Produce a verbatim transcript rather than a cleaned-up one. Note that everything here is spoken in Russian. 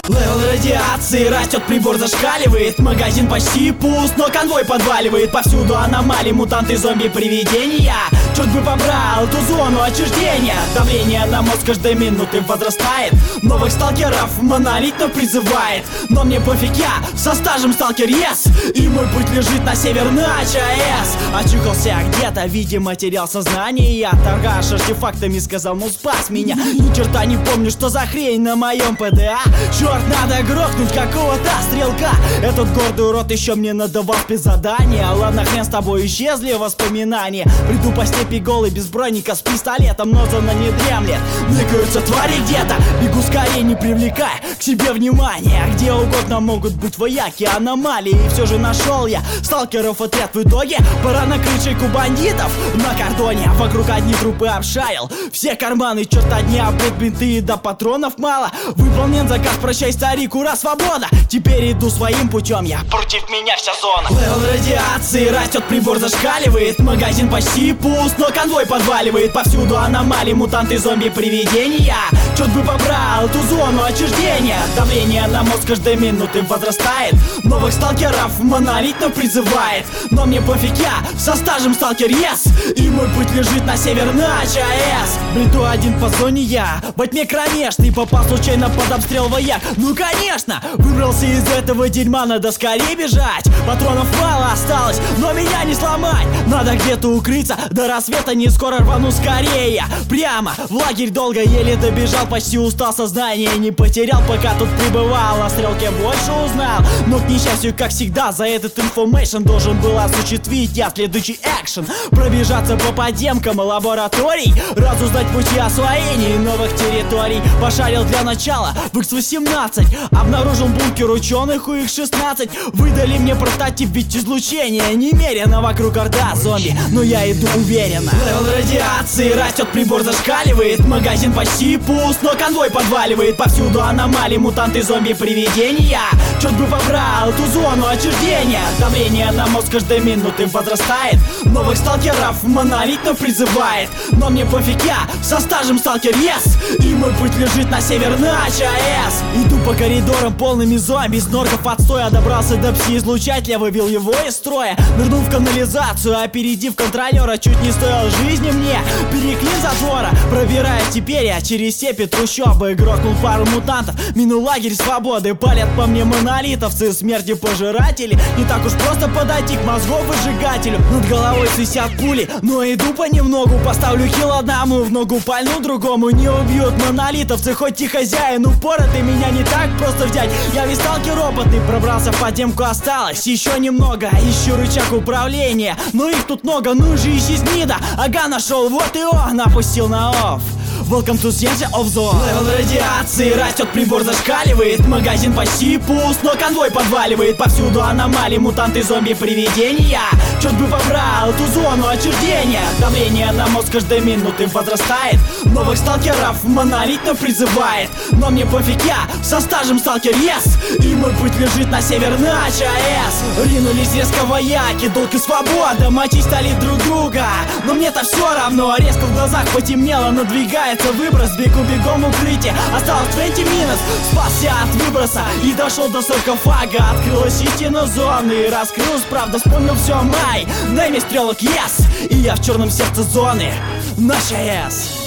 Левел радиации растет, прибор зашкаливает. Магазин почти пуст, но конвой подваливает. Повсюду аномалии, мутанты, зомби, привидения. Черт бы побрал эту зону отчуждения. Давление на мозг каждой минуты возрастает. Новых сталкеров монолитно призывает. Но мне пофиг, я со стажем сталкер, yes. И мой путь лежит на север, на ЧАЭС. Очухался где-то, видимо, терял сознание. Я торгаш артефактами, сказал, ну спас меня. Ни черта не помню, что за хрень на моем ПДА. Черт, надо грохнуть какого-то стрелка. Этот гордый урод еще мне надавал спецзадание. Ладно, хрен с тобой, исчезли воспоминания. Приду по степи голый, без броника, с пистолетом, но зона не дремлет. Ныкаются твари где-то, бегу скорее, не привлекая к себе внимания. Где угодно могут быть вояки, аномалии. И все же нашел я сталкеров отряд. В итоге пора накрыть шейку бандитов на кордоне. Вокруг одни трупы обшарил, все карманы, черт, одни обрыв, бинты, да патронов мало. Выполнен заказ, прощай, старик, ура, свобода. Теперь иду своим путем, я против меня вся зона. Левел радиации растет, прибор зашкаливает. Магазин почти пуст, но конвой подваливает. Повсюду аномалии, мутанты, зомби, привидения. Черт бы побрал эту зону отчуждения. Давление на мозг каждой минуты возрастает. Новых сталкеров монолитно призывает. Но мне пофиг, я со стажем сталкер, yes. И мой путь лежит на север, на ЧАЭС. Бреду один по зоне я, во тьме кромешный. Попал случайно под обстрел вояк. Ну конечно, выбрался из этого дерьма, надо скорее бежать. Патронов мало осталось, но меня не сломать. Надо где-то укрыться, до рассвета не скоро рвану скорее. Прямо в лагерь долго еле добежал, почти устал, сознание не потерял, пока тут пребывал. О стрелке больше узнал, но к несчастью, как всегда, за этот информейшн должен был осуществить я следующий экшен. Пробежаться по подземкам лабораторий, разузнать пути освоения новых территорий. Пошарил для начала в икс восемнадцать, обнаружил бункер ученых у икс шестнадцать. Выдали мне прототип, ведь излучение немерено, вокруг орда зомби, но я иду уверенно. Левел радиации растет, прибор зашкаливает. Магазин почти пуст, но конвой подваливает. Повсюду аномалии, мутанты, зомби, привидения. Черт бы побрал эту зону отчуждения. Давление на мозг каждой минуты возрастает. Новых сталкеров монолитно призывает. Но мне пофиг, я со стажем сталкер, yes. И мой путь лежит на север, на ЧАЭС. Иду по коридорам полными зомби, с норков отстоя. Добрался до пси-излучателя, вывел его из строя. Нырнул в канализацию, опередив контролера. Чуть не стоил жизни мне переклин затвора. Пробираясь теперь я через степи трущобы. Грохнул пару мутантов, минул лагерь свободы. Палят по мне монолитовцы, смерти пожиратели. Не так уж просто подойти к мозгов выжигателю. Над головой свистят пули, но иду понемногу. Поставлю хил одному, в ногу пальну другому. Не убьют монолитовцы, хоть и хозяин упоротый. Меня не так просто взять, я весь сталкер опытный. Пробрался в подземку, осталось еще немного. Ищу рычаг управления, но их тут много, ну же ищи гнида. Ага, нашел, вот и он, опустил на офф. Welcome to Center of Zone. Левел радиации растет, прибор зашкаливает. Магазин почти пуст, но конвой подваливает. Повсюду аномалии, мутанты, зомби, привидения. Черт бы побрал эту зону отчуждения. Давление на мозг каждой минуты возрастает. Новых сталкеров монолитно призывает. Но мне пофиг, я со стажем сталкер, yes. И мой путь лежит на север, на ЧАЭС. Ринулись резко вояки, долг и свобода. Мочи стали друг друга, но мне-то все равно. Резко в глазах потемнело, надвигается выброс. Бегу бегом в укрытие, осталось двадцать минут. Спасся от выброса и дошел до саркофага. Открылась истина зоны, раскрылась правда, вспомнил все май. Дай мне стрелок, yes. И я в черном сердце зоны, на ЧАЭС.